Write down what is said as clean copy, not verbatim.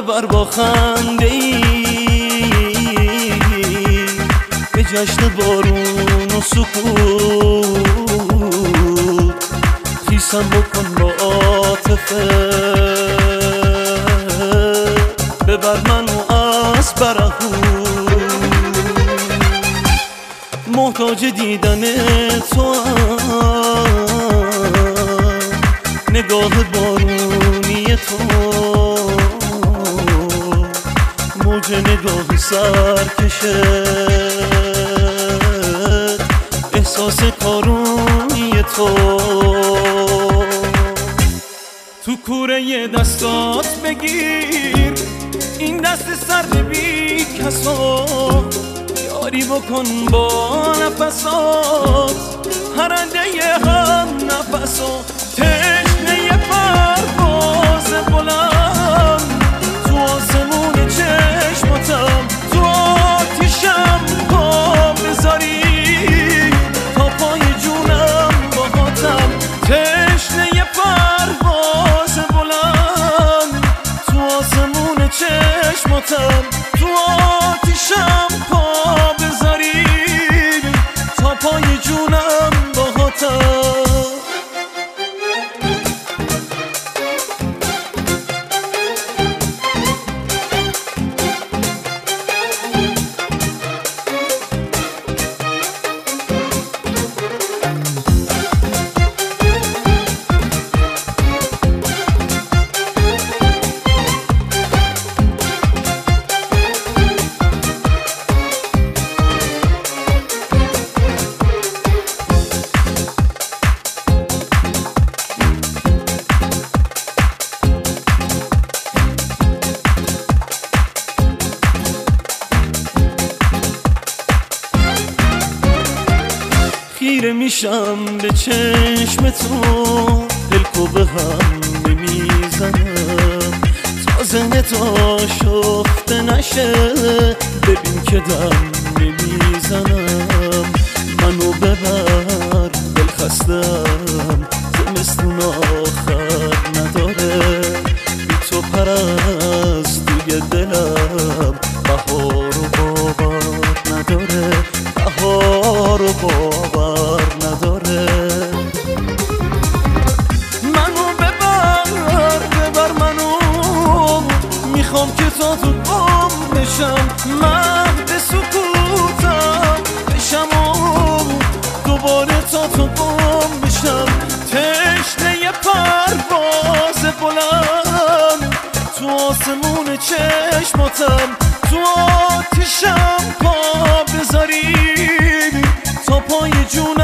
ببر با خنده ای به جشن بارون و سکوت، خیسم بکن با عاطفه، ببر منو از برهوت. محتاج دیدن تو نگاه بارونی تو، موج نگاه سرکشه، احساس کارونی تو. تو کوره دستات بگیر این دست سرد بی کسا، یاری بکن با نفسات پرنده هم نفسا. تشنه پرواز بلند تو آسمون چشماتم، تو آتیشم پا بذاری تا پای جونم باهاتم. تشنه پرواز بلند تو آسمون چشماتم، تو آتیشم پا بذاری تا پای جونم باهاتم. خیره میشم به چشم تو، دلکو به هم نمیزنم تا ذهنت آشفته نشه. ببین که دم نمیزنم، منو ببر دل خستم، زمستون آخر نداره، بی تو پرستوی دلم بهار و باور نداره، بهار و باور نداره. منو ببر منو، میخوام که تا تو گم بشم، مهد سکوتم بشم و دوباره تا تو گم بشم. تشنه پرواز بلند تو آسمون چشماتم، تو آتیشم پا بذاری تا پای جونم